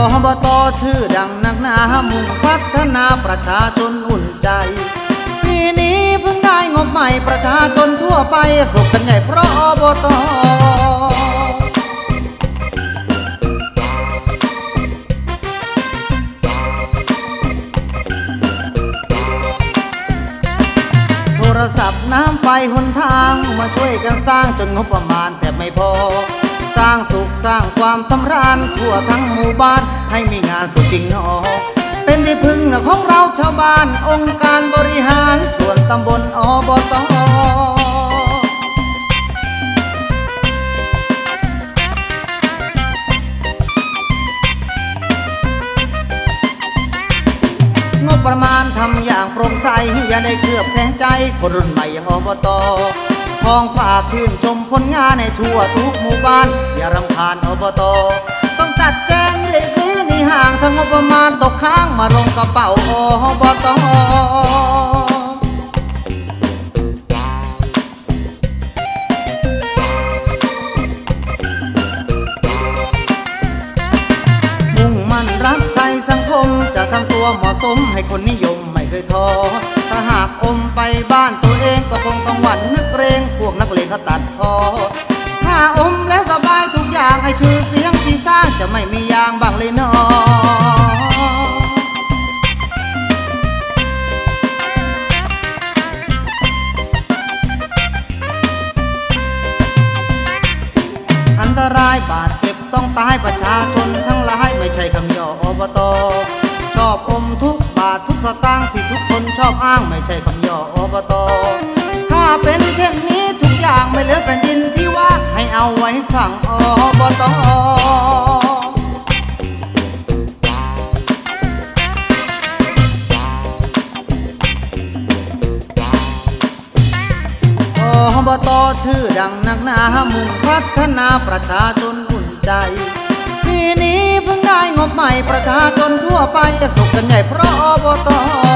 อบต.ชื่อดังนักหนามุ่งพัฒนาประชาชนอุ่นใจปีนี้เพิ่งได้งบใหม่ประชาชนทั่วไปสุขกันใหญ่เพราะอบต.โทรศัพท์น้ำไฟหนทางมาช่วยกันสร้างจนงบประมาณแต่ไม่พอสร้างสุขสร้างความสำราญทั่วทั้งหมู่บ้านให้มีงานสุขจริงหนอเป็นที่พึ่งของเราชาวบ้านองค์การบริหารส่วนตำบลอบต.งบประมาณทำอย่างโปร่งใสอย่าได้เคลือบแคลงใจคนรุ่นใหม่อย่างอบต.พ้องฝากชื่นชมผลงานในทั่วทุกหมู่บ้านอย่ารำคาญอบต.ต้องจัดแจงเล็กนี่ห่างทั้งงบประมาณตกค้างมาลงกระเป๋าอบต.มุ่งมั่นรับใช้สังคมจะทำตัวเหมาะสมให้คนนิยมไม่เคยท้อถ้าหากอมไปบ้านตัวเองก็คงต้องหวั่นนึกเกรงพวกนักเลงเขาตัดพอถ้าอมและสบายทุกอย่างให้ชื่อเสียงที่สร้างจะไม่มียางบ้างเลยน้ออันตรายบาดเจ็บต้องตายประชาชนทั้งหลายไม่ใช่คำย่ออบต.ชอบอมทุกบาททุกสตางค์ที่ทุกคนชอบอ้างไม่ใช่คำย่ออบต.ถ้าเป็นเช่นนี้ทุกอย่างไม่เหลือแผ่นดินที่ว่างให้เอาไว้ฝั่งอบต.อบต.ชื่อดังนักหนามุ่งพัฒนาประชาชนอุ่นใจปีนี้เพิ่งได้งบใหม่ประชาชนทั่วไปจะสุขกันใหญ่เพราะอบต.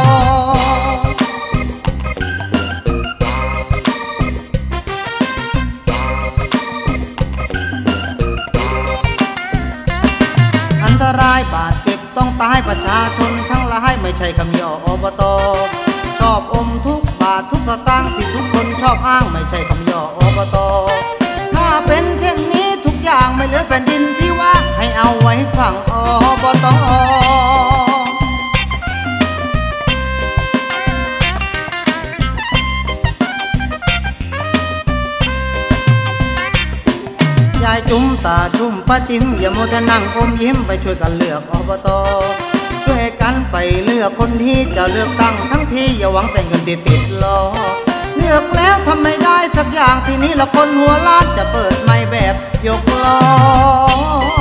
อันตรายบาดเจ็บต้องตายประชาชนทั้งหลายไม่ใช่คำย่ออบต.ชอบอมทุกบาททุกสตางค์ที่ทุกคนชอบอ้างไม่ใช่คำย่ออบต.ถ้าเป็นเช่นนี้ทุกอย่างไม่เหลือแผ่นดินที่ว่างให้เอาไว้ฝั่งอบต.ยายจุ้มตาจุ้มป้าจิ้มอย่ามัวแต่นั่งอมยิ้มไปช่วยกันเลือกอบต.ช่วยกันไปเลือกคนที่จะเลือกตั้งทั้งทีอย่าหวังแต่เงินติดล้อเลือกแล้วทำไม่ได้สักอย่างทีนี้ละคนหัวล้านจะเปิดไม่แบบยกล้อ